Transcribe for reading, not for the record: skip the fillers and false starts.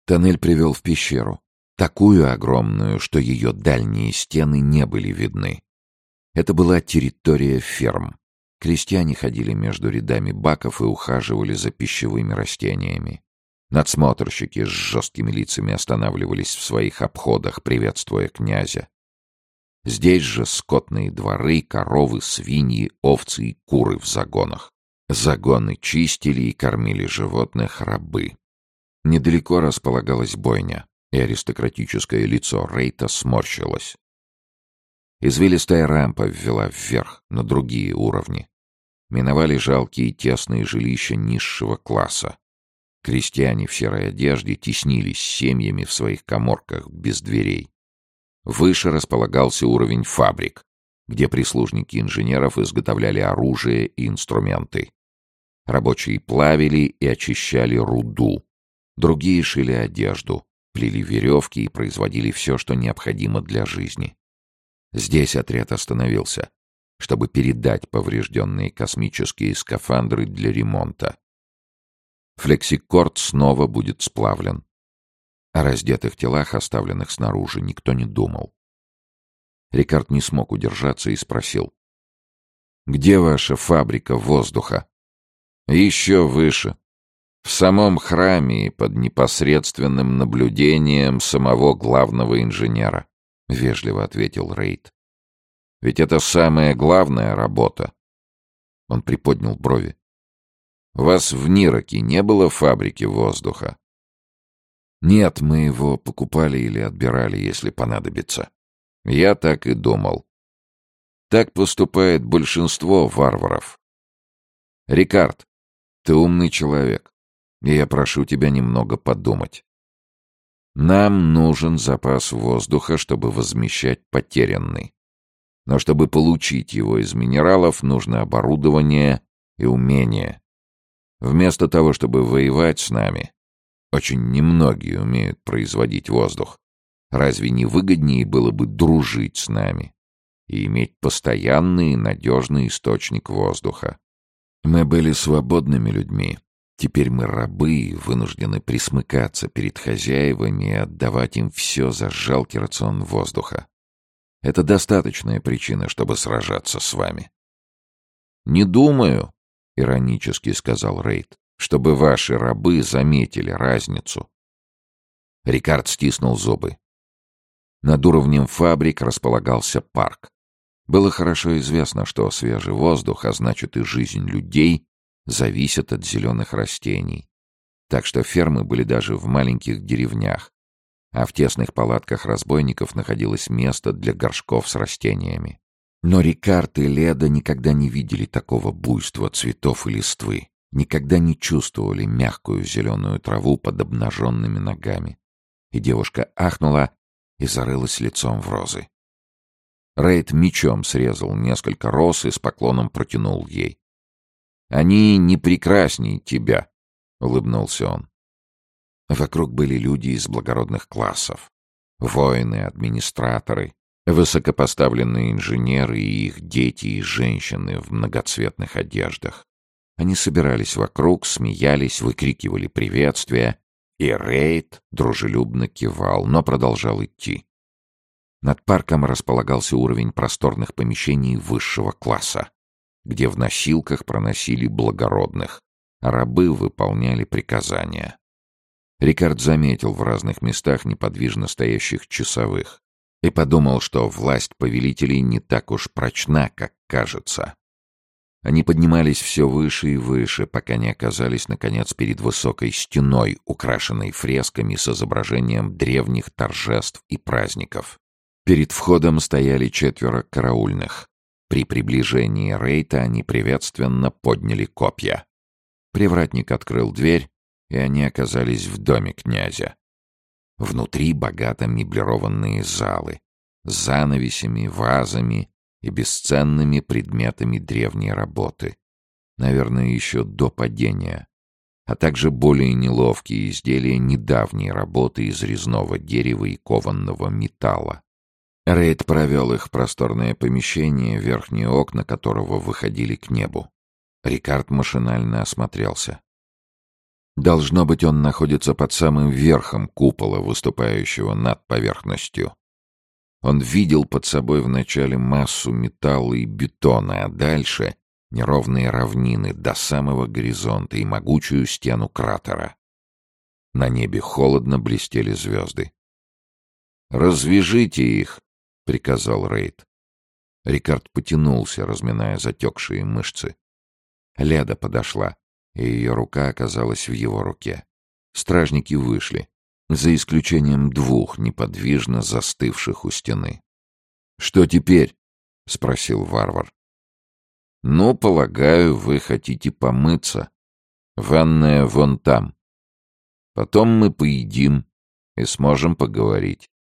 Тоннель привел в пещеру, такую огромную, что ее дальние стены не были видны. Это была территория ферм. Крестьяне ходили между рядами баков и ухаживали за пищевыми растениями. Надсмотрщики с жесткими лицами останавливались в своих обходах, приветствуя князя. Здесь же скотные дворы, коровы, свиньи, овцы и куры в загонах. Загоны чистили и кормили животных рабы. Недалеко располагалась бойня, и аристократическое лицо Рейта сморщилось. Извилистая рампа ввела вверх, на другие уровни. Миновали жалкие тесные жилища низшего класса. Крестьяне в серой одежде теснились семьями в своих каморках без дверей. Выше располагался уровень фабрик, где прислужники инженеров изготовляли оружие и инструменты. Рабочие плавили и очищали руду. Другие шили одежду, плели веревки и производили все, что необходимо для жизни. Здесь отряд остановился, чтобы передать поврежденные космические скафандры для ремонта. Флексикорд снова будет сплавлен. О раздетых телах, оставленных снаружи, никто не думал. Рикард не смог удержаться и спросил. «Где ваша фабрика воздуха?» «Еще выше. В самом храме и под непосредственным наблюдением самого главного инженера», — вежливо ответил Рейд. «Ведь это самая главная работа». Он приподнял брови. «У вас в Нироке не было фабрики воздуха?» «Нет, мы его покупали или отбирали, если понадобится». «Я так и думал. Так поступает большинство варваров. Рикард, ты умный человек, и я прошу тебя немного подумать. Нам нужен запас воздуха, чтобы возмещать потерянный. Но чтобы получить его из минералов, нужно оборудование и умение. Вместо того, чтобы воевать с нами, очень немногие умеют производить воздух. Разве не выгоднее было бы дружить с нами и иметь постоянный и надежный источник воздуха? Мы были свободными людьми. Теперь мы рабы и вынуждены присмыкаться перед хозяевами и отдавать им все за жалкий рацион воздуха. Это достаточная причина, чтобы сражаться с вами». «Не думаю», — иронически сказал Рейд, «чтобы ваши рабы заметили разницу». Рикард стиснул зубы. Над уровнем фабрик располагался парк. Было хорошо известно, что свежий воздух, а значит и жизнь людей, зависит от зеленых растений. Так что фермы были даже в маленьких деревнях, а в тесных палатках разбойников находилось место для горшков с растениями. Но Рикард и Леда никогда не видели такого буйства цветов и листвы, никогда не чувствовали мягкую зеленую траву под обнаженными ногами. И девушка ахнула и зарылась лицом в розы. Рейд мечом срезал несколько роз и с поклоном протянул ей. «Они не прекрасней тебя», — улыбнулся он. Вокруг были люди из благородных классов. Воины, администраторы, высокопоставленные инженеры и их дети и женщины в многоцветных одеждах. Они собирались вокруг, смеялись, выкрикивали приветствия, и Рейд дружелюбно кивал, но продолжал идти. Над парком располагался уровень просторных помещений высшего класса, где в носилках проносили благородных, а рабы выполняли приказания. Рикард заметил в разных местах неподвижно стоящих часовых и подумал, что власть повелителей не так уж прочна, как кажется. Они поднимались все выше и выше, пока не оказались, наконец, перед высокой стеной, украшенной фресками с изображением древних торжеств и праздников. Перед входом стояли 4 караульных. При приближении Рейта они приветственно подняли копья. Привратник открыл дверь, и они оказались в доме князя. Внутри богато меблированные залы с занавесями, вазами и бесценными предметами древней работы. Наверное, еще до падения. А также более неловкие изделия недавней работы из резного дерева и кованного металла. Рейд провел их в просторное помещение, верхние окна которого выходили к небу. Рикард машинально осмотрелся. Должно быть, он находится под самым верхом купола, выступающего над поверхностью. Он видел под собой вначале массу металла и бетона, а дальше — неровные равнины до самого горизонта и могучую стену кратера. На небе холодно блестели звезды. «Развяжите их!» — приказал Рейд. Рикард потянулся, разминая затекшие мышцы. Леда подошла, и ее рука оказалась в его руке. Стражники вышли, за исключением двух, неподвижно застывших у стены. «Что теперь?» — спросил варвар. «Ну, полагаю, вы хотите помыться. Ванная вон там. Потом мы поедим и сможем поговорить».